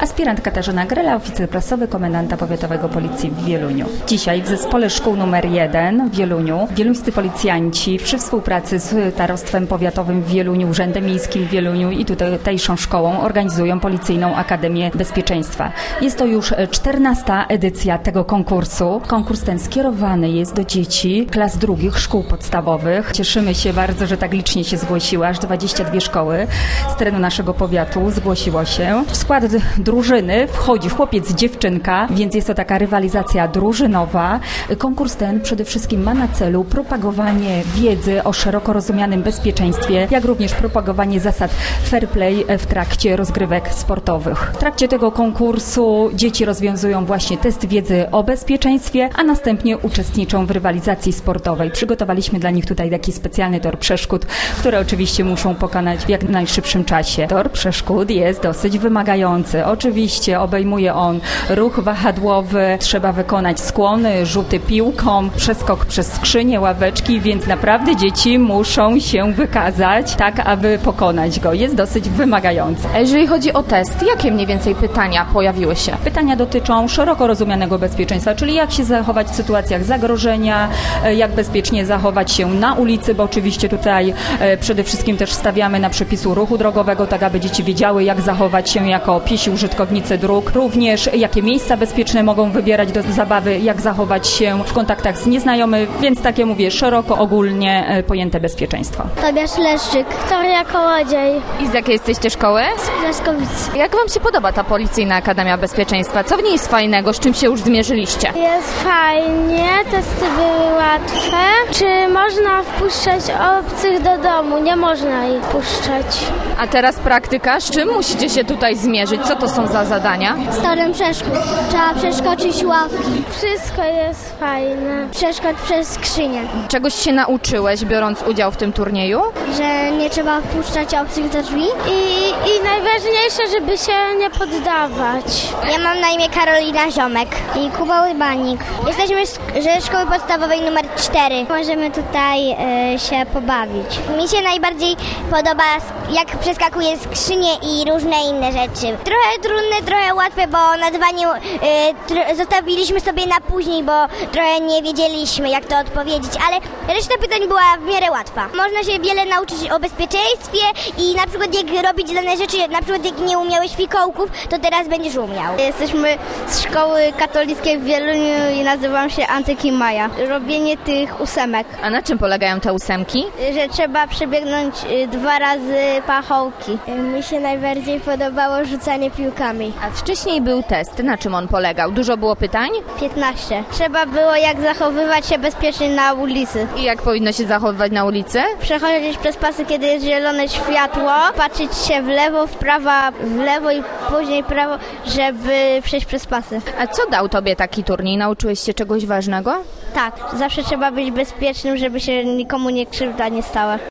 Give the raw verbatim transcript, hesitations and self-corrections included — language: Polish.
Aspirant Katarzyna Grela, oficer prasowy komendanta powiatowego policji w Wieluniu. Dzisiaj w zespole szkół numer jeden w Wieluniu wieluńscy policjanci przy współpracy z Starostwem Powiatowym w Wieluniu, Urzędem Miejskim w Wieluniu i tutejszą szkołą organizują Policyjną Akademię Bezpieczeństwa. Jest to już czternasta edycja tego konkursu. Konkurs ten skierowany jest do dzieci klas drugich szkół podstawowych. Cieszymy się bardzo, że tak licznie się zgłosiły. Aż dwadzieścia dwie szkoły z terenu naszego powiatu zgłosiło się. W skład drużyny wchodzi chłopiec, dziewczynka, więc jest to taka rywalizacja drużynowa. Konkurs ten przede wszystkim ma na celu propagowanie wiedzy o szeroko rozumianym bezpieczeństwie, jak również propagowanie zasad fair play w trakcie rozgrywek sportowych. W trakcie tego konkursu dzieci rozwiązują właśnie test wiedzy o bezpieczeństwie, a następnie uczestniczą w rywalizacji sportowej. Przygotowaliśmy dla nich tutaj taki specjalny tor przeszkód, które oczywiście muszą pokonać w jak najszybszym czasie. Tor przeszkód jest dosyć wymagający. Oczywiście obejmuje on ruch wahadłowy, trzeba wykonać skłony, rzuty piłką, przeskok przez skrzynie, ławeczki, więc naprawdę dzieci muszą się wykazać tak, aby pokonać go. Jest dosyć wymagający. A jeżeli chodzi o test, jakie mniej więcej pytania pojawiły się? Pytania dotyczą szeroko rozumianego bezpieczeństwa, czyli jak się zachować w sytuacjach zagrożenia, jak bezpiecznie zachować się na ulicy, bo oczywiście tutaj przede wszystkim też stawiamy na przepisu ruchu drogowego, tak aby dzieci wiedziały, jak zachować się jako piesi użytkownicy dróg, również jakie miejsca bezpieczne mogą wybierać do zabawy, jak zachować się w kontaktach z nieznajomych, więc takie mówię, szeroko, ogólnie pojęte bezpieczeństwo. Tobiasz Leszczyk, Wiktoria Kołodziej. I z jakiej jesteście szkoły? Z Brzeszkowic. Jak wam się podoba ta Policyjna Akademia Bezpieczeństwa? Co w niej jest fajnego? Z czym się już zmierzyliście? Jest fajnie, testy były łatwe. Czy można wpuszczać obcych do domu? Nie można ich puszczać. A teraz praktyka. Z czym musicie się tutaj zmierzyć? Co to są za zadania? Z torem przeszkód. Trzeba przeskoczyć ławki. Wszystko jest fajne. Przeszkód przez skrzynię. Czegoś się nauczyłeś, biorąc udział w tym turnieju? Że nie trzeba wpuszczać obcych do drzwi. I, i najważniejsze, żeby się nie poddawać. Ja mam na imię Karolina Ziomek i Kuba Łybanik. Jesteśmy ze szkoły podstawowej numer cztery. Możemy tutaj y, się pobawić. Mi się najbardziej podoba, jak przeskakuje skrzynie i różne inne rzeczy. Trochę trudne, trochę łatwe, bo nadwanie y, tr- zostawiliśmy sobie na później, bo trochę nie wiedzieliśmy, jak to odpowiedzieć, ale reszta pytań była w miarę łatwa. Można się wiele nauczyć o bezpieczeństwie i na przykład jak robić dane rzeczy, na przykład jak nie umiałeś fikołków, to teraz będziesz umiał. Jesteśmy z szkoły katolickiej w Wieluniu i nazywam się Antyki Maja. Robienie tych ósemek. A na czym polegają te ósemki? Że trzeba przebiegnąć dwa razy pachołki. Mi się najbardziej podobało rzucanie piłkami. A wcześniej był test. Na czym on polegał? Dużo było pytań? piętnaście. Trzeba było jak zachowywać się bezpiecznie na ulicy. I jak powinno się zachowywać na ulicy? Przechodzić przez pasy, kiedy jest zielone światło, patrzeć się w lewo, w prawo, w lewo i później prawo, żeby przejść przez pasy. A co dał tobie taki turniej? Nauczyłeś się czegoś ważnego? Tak, zawsze trzeba być bezpiecznym, żeby się nikomu nie krzywda nie stała.